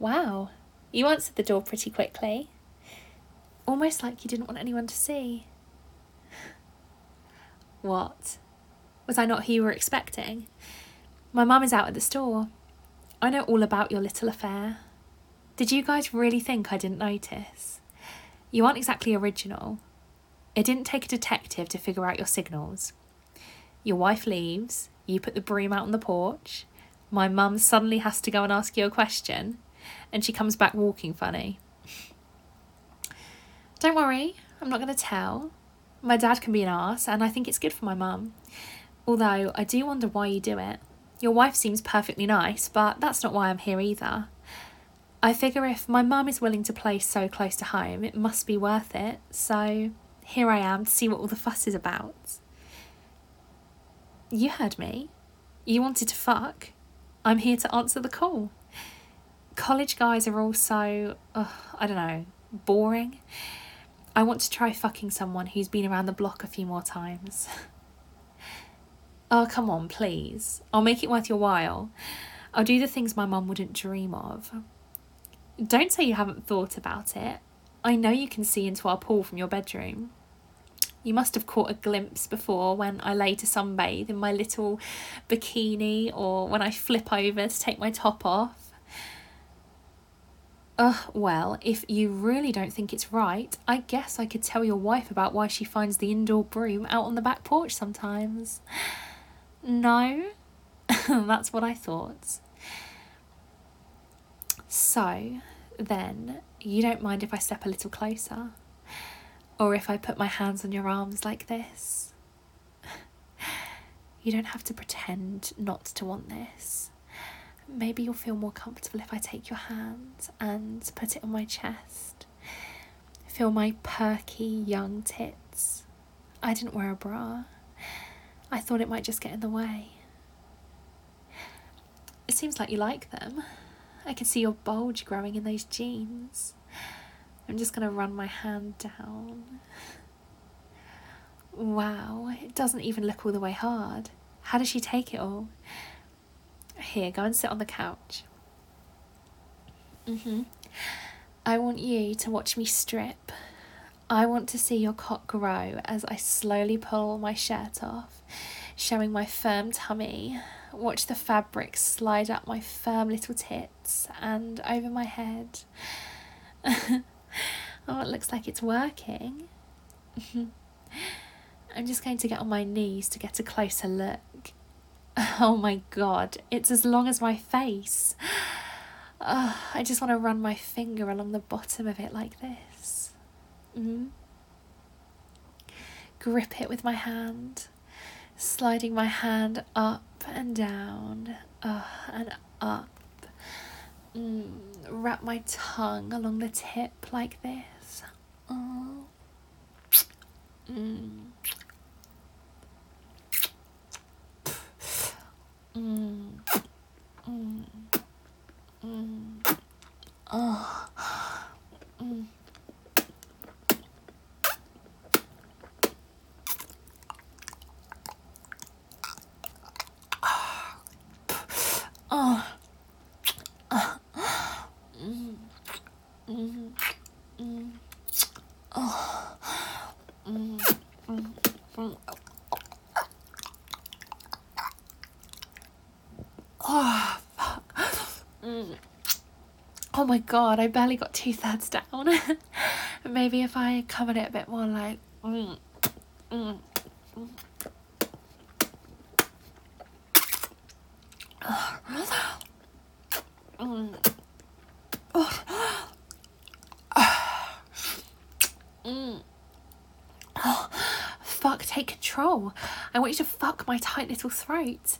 Wow, you answered the door pretty quickly. Almost like you didn't want anyone to see. What? Was I not who you were expecting? My mum is out at the store. I know all about your little affair. Did you guys really think I didn't notice? You aren't exactly original. It didn't take a detective to figure out your signals. Your wife leaves, you put the broom out on the porch, my mum suddenly has to go and ask you a question, and she comes back walking funny. Don't worry, I'm not going to tell. My dad can be an arse, and I think it's good for my mum. Although I do wonder why you do it. Your wife seems perfectly nice, but that's not why I'm here either. I figure if my mum is willing to play so close to home, it must be worth it, so here I am to see what all the fuss is about. You heard me. You wanted to fuck. I'm here to answer the call. College guys are all so, I don't know, boring. I want to try fucking someone who's been around the block a few more times. Oh, come on, please. I'll make it worth your while. I'll do the things my mum wouldn't dream of. Don't say you haven't thought about it. I know you can see into our pool from your bedroom. You must have caught a glimpse before when I lay to sunbathe in my little bikini, or when I flip over to take my top off. Well, if you really don't think it's right, I guess I could tell your wife about why she finds the indoor broom out on the back porch sometimes. No? That's what I thought. So, then, you don't mind if I step a little closer? Or if I put my hands on your arms like this? You don't have to pretend not to want this. Maybe you'll feel more comfortable if I take your hand and put it on my chest. Feel my perky young tits. I didn't wear a bra. I thought it might just get in the way. It seems like you like them. I can see your bulge growing in those jeans. I'm just going to run my hand down. Wow, it doesn't even look all the way hard. How does she take it all? Here, go and sit on the couch. I want you to watch me strip. I want to see your cock grow as I slowly pull my shirt off, showing my firm tummy. Watch the fabric slide up my firm little tits and over my head. Oh, it looks like it's working. I'm just going to get on my knees to get a closer look. Oh my god, it's as long as my face. I just want to run my finger along the bottom of it like this. Grip it with my hand, sliding my hand up and down, and up. Wrap my tongue along the tip like this. Oh, fuck. Oh my god, I barely got 2/3 down. Maybe if I covered it a bit more, like... Fuck, take control. I want you to fuck my tight little throat.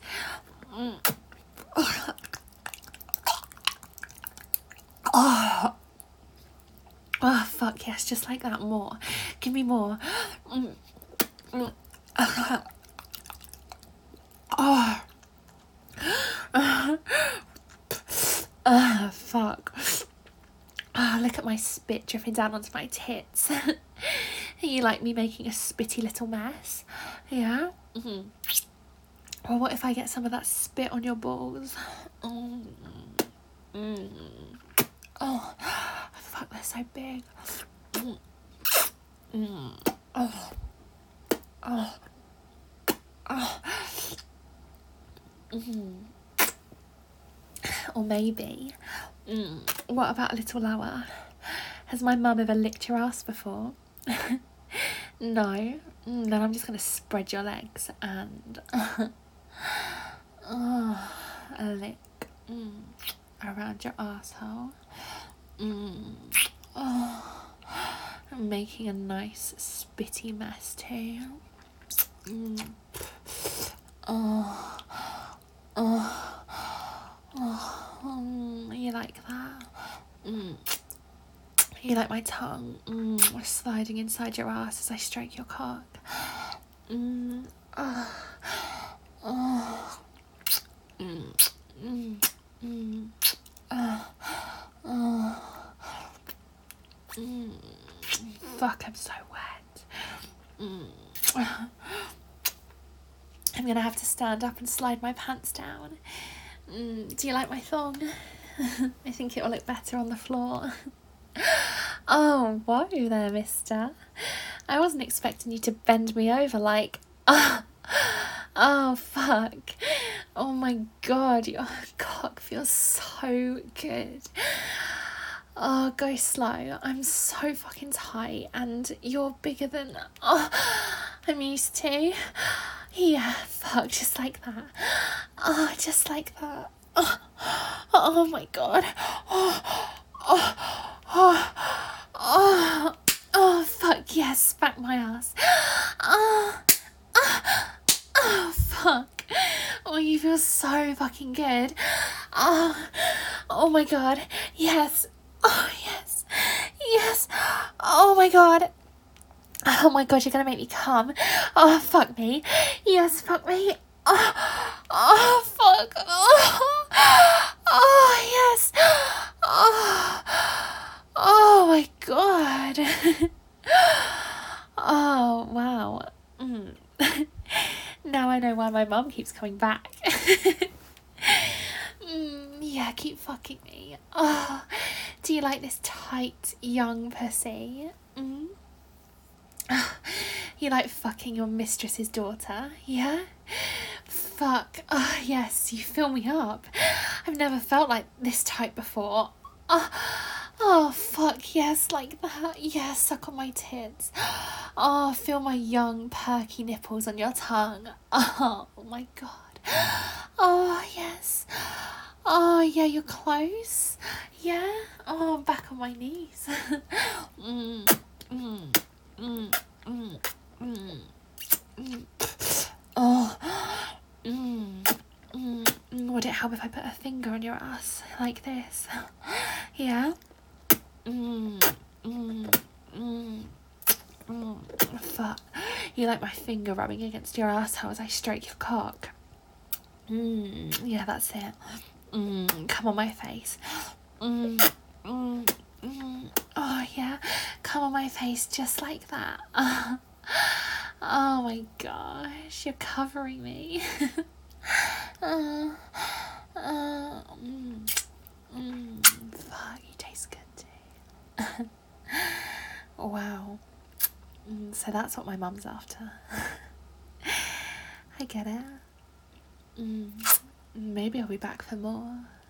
Oh, fuck, yes, just like that, more. Give me more. Fuck. Look at my spit dripping down onto my tits. You like me making a spitty little mess? Yeah? Or what if I get some of that spit on your balls? Oh, fuck, they're so big. Oh. Oh. Oh. Or maybe, what about a little lower? Has my mum ever licked your ass before? No? Then I'm just going to spread your legs and a lick around your asshole. I'm making a nice spitty mess too. You like that? You like my tongue sliding inside your ass as I stroke your cock? Fuck, I'm so wet. I'm gonna have to stand up and slide my pants down. Do you like my thong? I think it will look better on the floor. Oh, whoa there, mister. I wasn't expecting you to bend me over like... Oh, fuck. Oh my god, your cock feels so good. Oh, go slow. I'm so fucking tight and you're bigger than... I'm used to. Yeah, fuck, just like that. Oh, just like that. Oh my god. Oh, fuck, yes, smack my ass. Oh, fuck. Oh, you feel so fucking good. Oh my god. Yes. Oh, yes. Yes. Oh my god. Oh my god, you're gonna make me come. Oh, fuck me. Yes, fuck me. Oh, fuck. Oh, yes. Oh my god. Oh, wow. Now I know why my mum keeps coming back. Yeah, keep fucking me. Oh, do you like this tight, young pussy? You like fucking your mistress's daughter, yeah? Fuck. Oh, yes, you fill me up. I've never felt like this tight before. Oh, fuck, yes, like that. Yes, suck on my tits. Oh, feel my young, perky nipples on your tongue. Oh my god. Oh, yes. Oh, yeah, you're close. Yeah? Oh, I'm back on my knees. Oh. Would it help if I put a finger on your ass like this? Yeah? Fuck. You like my finger rubbing against your asshole as I stroke your cock? Yeah, that's it. Come on my face. Oh yeah, come on my face just like that. Oh my gosh, you're covering me. Fuck, you taste good too. Wow. So that's what my mum's after. I get it. Maybe I'll be back for more.